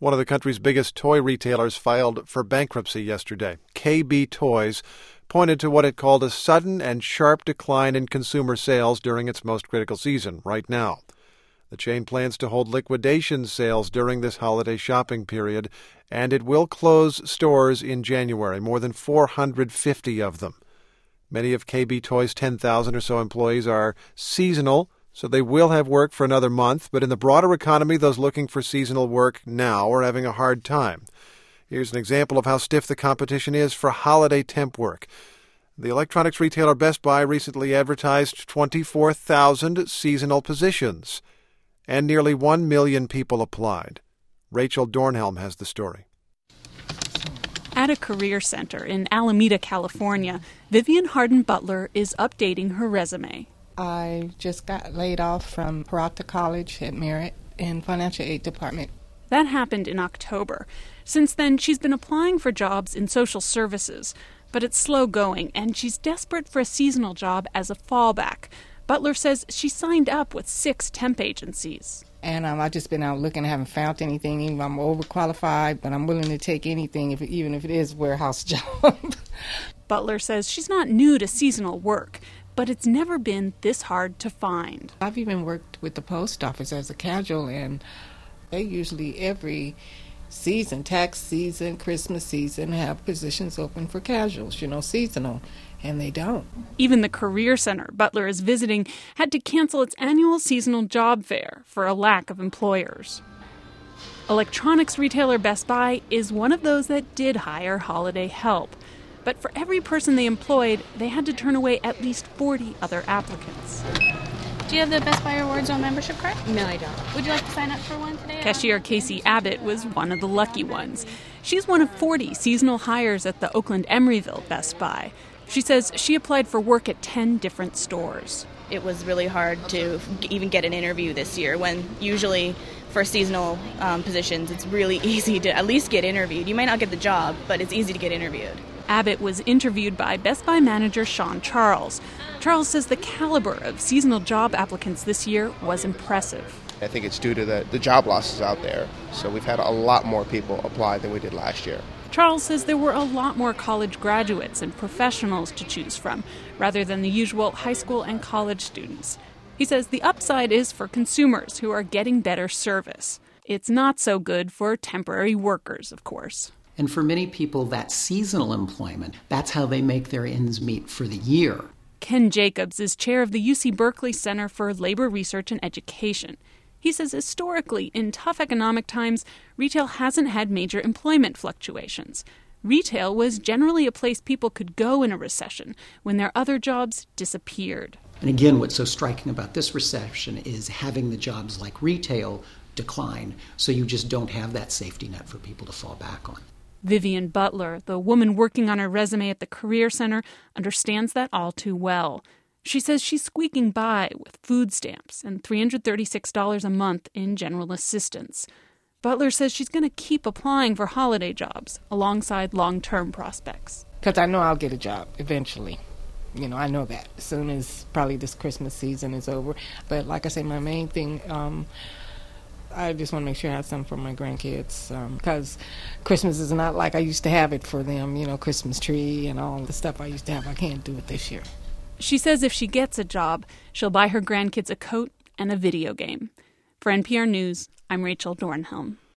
One of the country's biggest toy retailers filed for bankruptcy yesterday. KB Toys pointed to what it called a sudden and sharp decline in consumer sales during its most critical season, right now. The chain plans to hold liquidation sales during this holiday shopping period, and it will close stores in January, more than 450 of them. Many of KB Toys' 10,000 or so employees are seasonal, so they will have work for another month, but in the broader economy, those looking for seasonal work now are having a hard time. Here's an example of how stiff the competition is for holiday temp work. The electronics retailer Best Buy recently advertised 24,000 seasonal positions, and nearly 1 million people applied. Rachel Dornhelm has the story. At a career center in Alameda, California, Vivian Hardin Butler is updating her resume. I just got laid off from Peralta College at Merritt in financial aid department. That happened in October. Since then, she's been applying for jobs in social services, but it's slow going, and she's desperate for a seasonal job as a fallback. Butler says she signed up with 6 temp agencies. And I've just been out looking. I haven't found anything. Even I'm overqualified, but I'm willing to take anything, even if it is a warehouse job. Butler says she's not new to seasonal work, but it's never been this hard to find. I've even worked with the post office as a casual, and they usually every season, tax season, Christmas season, have positions open for casuals, seasonal. And they don't. Even the career center Butler is visiting had to cancel its annual seasonal job fair for a lack of employers. Electronics retailer Best Buy is one of those that did hire holiday help. But for every person they employed, they had to turn away at least 40 other applicants. Do you have the Best Buy Rewards on membership card? No, I don't. Would you like to sign up for one today? Cashier Casey Abbott was one of the lucky ones. She's one of 40 seasonal hires at the Oakland Emeryville Best Buy. She says she applied for work at 10 different stores. It was really hard to even get an interview this year, when usually for seasonal positions it's really easy to at least get interviewed. You might not get the job, but it's easy to get interviewed. Abbott was interviewed by Best Buy manager Sean Charles. Charles says the caliber of seasonal job applicants this year was impressive. I think it's due to the job losses out there. So we've had a lot more people apply than we did last year. Charles says there were a lot more college graduates and professionals to choose from, rather than the usual high school and college students. He says the upside is for consumers who are getting better service. It's not so good for temporary workers, of course. And for many people, that's seasonal employment. That's how they make their ends meet for the year. Ken Jacobs is chair of the UC Berkeley Center for Labor Research and Education. He says historically, in tough economic times, retail hasn't had major employment fluctuations. Retail was generally a place people could go in a recession when their other jobs disappeared. And again, what's so striking about this recession is having the jobs like retail decline, so you just don't have that safety net for people to fall back on. Vivian Butler, the woman working on her resume at the Career Center, understands that all too well. She says she's squeaking by with food stamps and $336 a month in general assistance. Butler says she's going to keep applying for holiday jobs alongside long-term prospects. Because I know I'll get a job eventually. I know that as soon as probably this Christmas season is over. But like I say, my main thing, I just want to make sure I have something for my grandkids, because Christmas is not like I used to have it for them, Christmas tree and all the stuff I used to have. I can't do it this year. She says if she gets a job, she'll buy her grandkids a coat and a video game. For NPR News, I'm Rachel Dornhelm.